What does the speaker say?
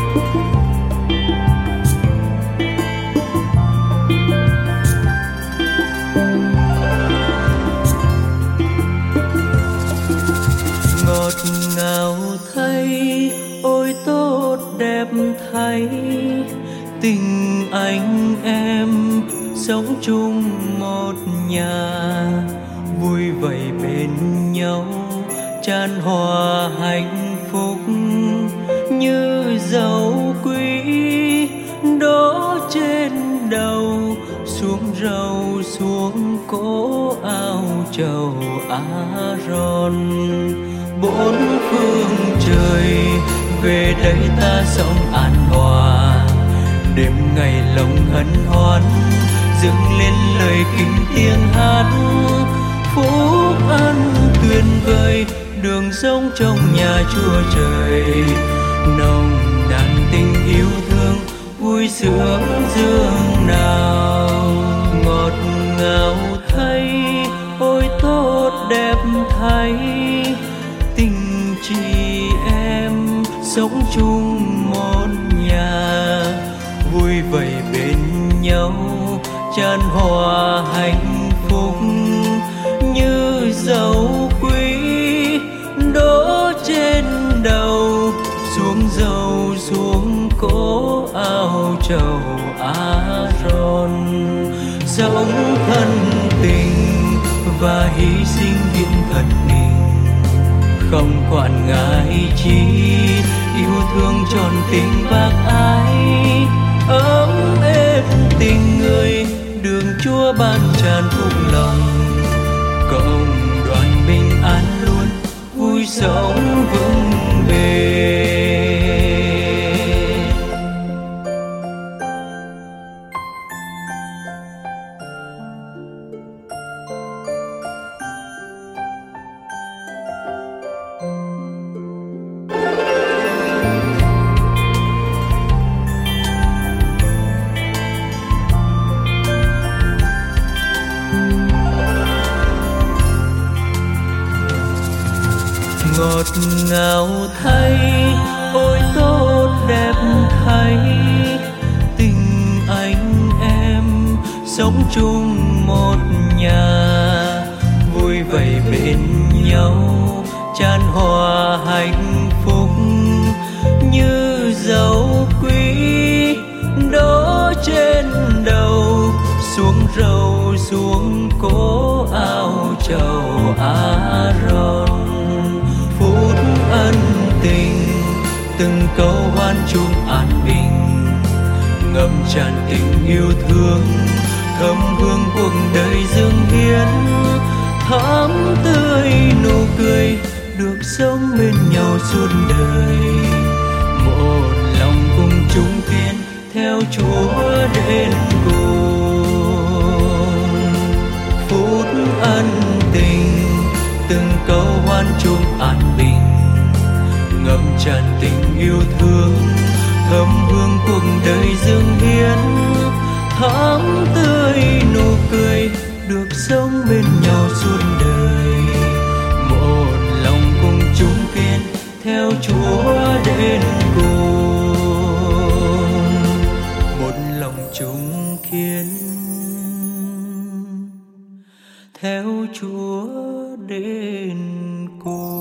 Ngọt ngào thay, ôi tốt đẹp thay, tình anh em sống chung một nhà, vui vầy bên nhau chan hòa hạnh phúc như dầu quý đổ trên đầu, xuống râu xuống cố áo trầu Aaron. Bốn phương trời về đây ta sống an hòa, đêm ngày lòng hân hoan dựng lên lời kinh tiếng hát. Phúc ân tuyệt vời đường sống trong nhà Chúa Trời, nồng nàn tình yêu thương vui sướng dương nào. Ngọt ngào thay, ôi tốt đẹp thay, tình chị em sống chung một nhà, vui vầy bên nhau chan hòa hạnh phúc như dầu quý đổ trên đầu, xuống dầu xuống cố áo trầu Aaron. Sống thân tình và hy sinh hiến thật mình, không quản ngại chi, yêu thương tròn tình bác ái. Ấm êm tình người đường Chúa ban tràn phúc lòng, cộng đoàn bình an luôn vui sống vững bền. Ngọt ngào thay, ôi tốt đẹp thay, tình anh em sống chung một nhà, vui vầy bên nhau chan hòa hạnh phúc như dầu quý đổ trên đầu, xuống râu xuống cố áo trầu Aaron. Phút ân tình từng câu hoan chung an bình, ngập tràn tình yêu thương thơm hương cuộc đời dâng hiến. Thắm tươi nụ cười được sống bên nhau suốt đời, một lòng cùng chung kiên theo Chúa đến cùng. Phút ân tình từng câu hoan chung an bình, ngập tràn tình yêu thương thơm hương cuộc đời dâng hiến. Thắm tươi nụ cười được sống bên nhau suốt đời, một lòng cùng chung kiên theo Chúa đến cùng. Một lòng chung kiên theo Chúa đến cùng.